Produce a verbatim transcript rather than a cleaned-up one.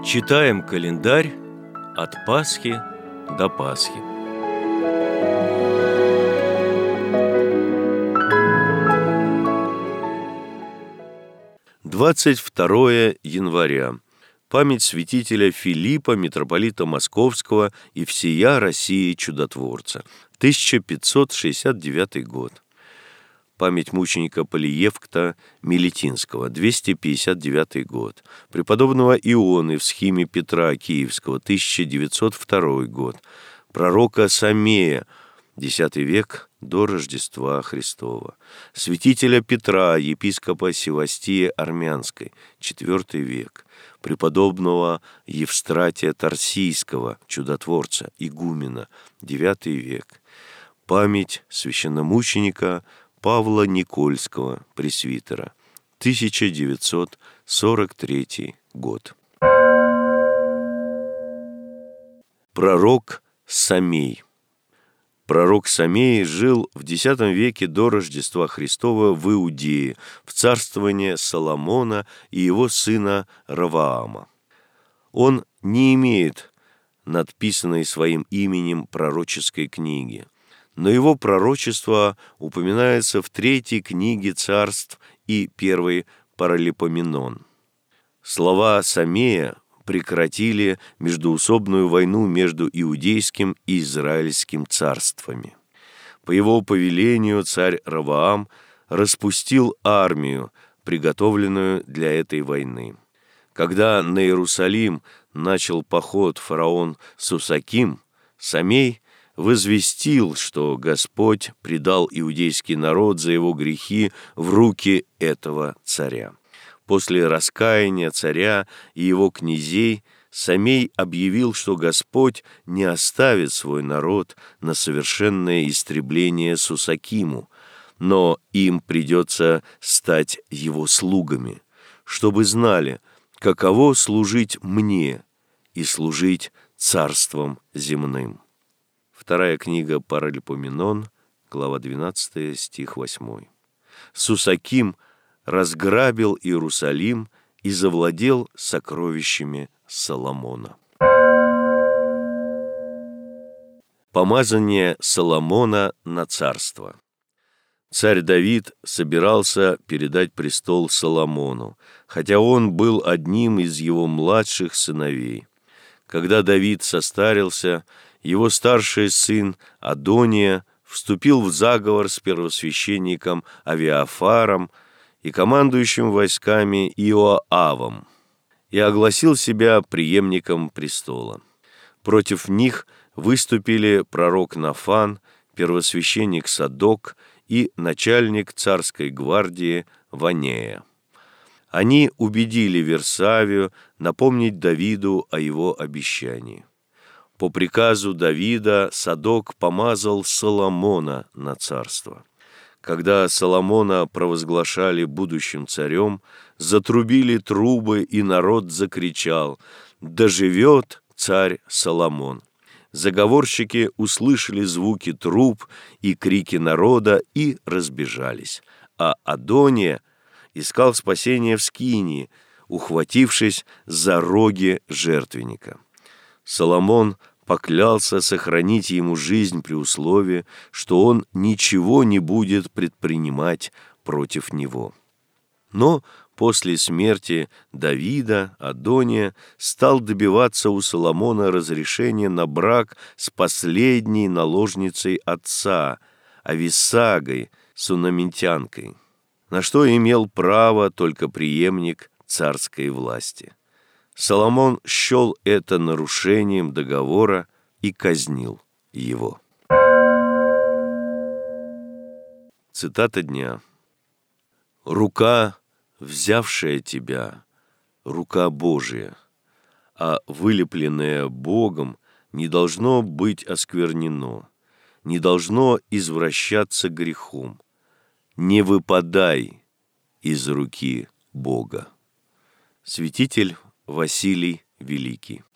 Читаем календарь от Пасхи до Пасхи. двадцать второе января. Память святителя Филиппа, митрополита Московского и всея России чудотворца. тысяча пятьсот шестьдесят девятый год. Память мученика Полиевкта Мелитинского, двести пятьдесят девятый год. Преподобного Ионы в схиме Петра Киевского, тысяча девятьсот второй год. Пророка Самея, десятый век до Рождества Христова. Святителя Петра, епископа Севастии Армянской, четвёртый век. Преподобного Евстратия Тарсийского, чудотворца, игумена, девятый век. Память священномученика Павла Никольского, пресвитера, тысяча девятьсот сорок третий год. Пророк Самей. Пророк Самей жил в десятом веке до Рождества Христова в Иудее, в царствовании Соломона и его сына Раваама. Он не имеет надписанной своим именем пророческой книги, но его пророчество упоминается в третьей книге царств и первой Паралипоменон. Слова Самея прекратили междоусобную войну между Иудейским и Израильским царствами. По его повелению царь Раваам распустил армию, приготовленную для этой войны. Когда на Иерусалим начал поход фараон Сусаким, Самей возвестил, что Господь предал иудейский народ за его грехи в руки этого царя. После раскаяния царя и его князей Самей объявил, что Господь не оставит свой народ на совершенное истребление Сусакиму, но им придется стать его слугами, чтобы знали, каково служить мне и служить царством земным. Вторая книга Паралипоменон, глава двенадцатая, стих восьмой. Сусаким разграбил Иерусалим и завладел сокровищами Соломона. Помазание Соломона на царство. Царь Давид собирался передать престол Соломону, хотя он был одним из его младших сыновей. Когда Давид состарился, его старший сын Адония вступил в заговор с первосвященником Авиафаром и командующим войсками Иоавом и огласил себя преемником престола. Против них выступили пророк Нафан, первосвященник Садок и начальник царской гвардии Ванея. Они убедили Версавию напомнить Давиду о его обещании. По приказу Давида Садок помазал Соломона на царство. Когда Соломона провозглашали будущим царем, затрубили трубы, и народ закричал: «Да живет царь Соломон!» Заговорщики услышали звуки труб и крики народа и разбежались, а Адония искал спасения в скинии, ухватившись за роги жертвенника. Соломон поклялся сохранить ему жизнь при условии, что он ничего не будет предпринимать против него. Но после смерти Давида Адония стал добиваться у Соломона разрешения на брак с последней наложницей отца, Ависагой, сунамитянкой, на что имел право только преемник царской власти. Соломон счел это нарушением договора и казнил его. Цитата дня. «Рука, взявшая тебя, рука Божия, а вылепленное Богом не должно быть осквернено, не должно извращаться грехом. Не выпадай из руки Бога». Святитель Василий Великий.